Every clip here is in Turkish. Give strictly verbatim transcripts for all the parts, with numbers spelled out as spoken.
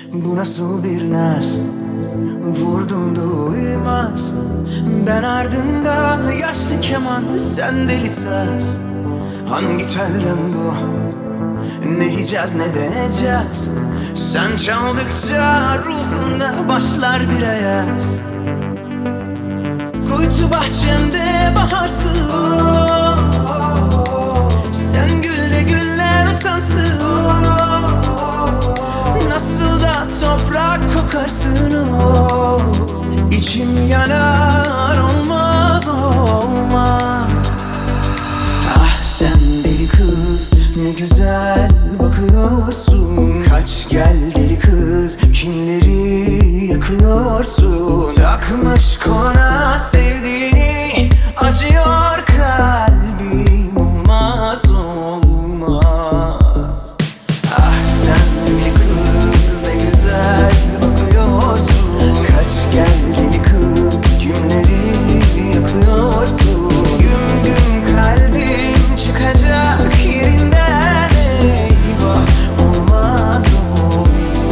Bu nasıl bir naz? Vurdum duymaz. Ben ardında yaşlı keman, sen deli saz. Hangi telden bu? Ne yiyeceğiz ne deneyeceğiz? Sen çaldıkça ruhumda başlar bir ayaz. Kuytu bahçemde baharsın. Sen gül de güller utansın. Nasıl da toprak kokarsın. Oh, İçim yanar, olmaz olmaz. Ah sen deli kız, ne güzel bakıyorsun. Kaç gel deli kız, kimleri yakıyorsun. Takmış kona sevdiğini, acıyor kalbim, olmaz olmaz. Ah sen deli kız, ne güzel bakıyorsun. Kaç gel deli kız, kimleri yakıyorsun. Güm güm kalbim çıkacak yerinden, eyvah, olmaz olmaz.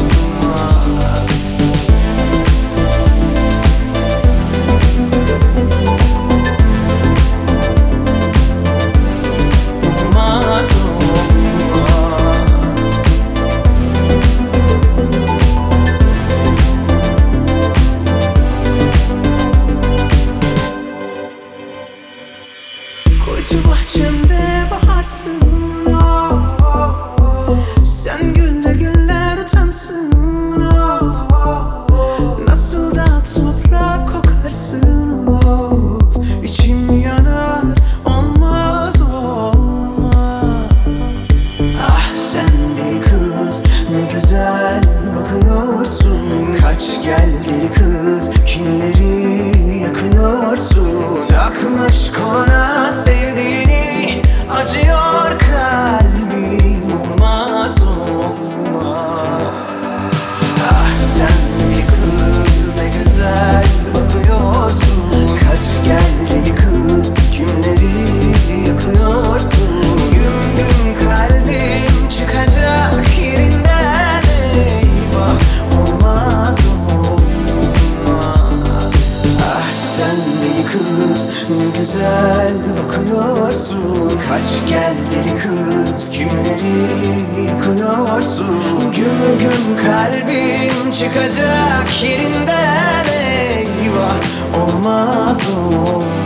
Olmaz olmaz. Kuytu bahçemde baharsın. Oh, oh, oh. Sen gül de güller utansın. Oh, oh, oh. Nasıl da toprak kokarsın. Oh, içim yanar, olmaz olmaz. Ah sen deli kız, ne güzel bakıyorsun. Kaç gel deli kız, kimleri yakıyorsun. Takmış kona sevdiğini, acıyor kalbim, olmaz olmaz. Ah sen deli kız, ne güzel bakıyorsun. Kaç gel deli kız, kimleri yakıyorsun. Güm güm kalbim çıkacak yerinden, eyvah, olmaz olmaz. Ah sen deli kız, ne güzel bakıyorsun. Kaç gel deli kız, kimleri yakıyorsun. Güm güm kalbim çıkacak yerinden, eyvah, olmaz olmaz.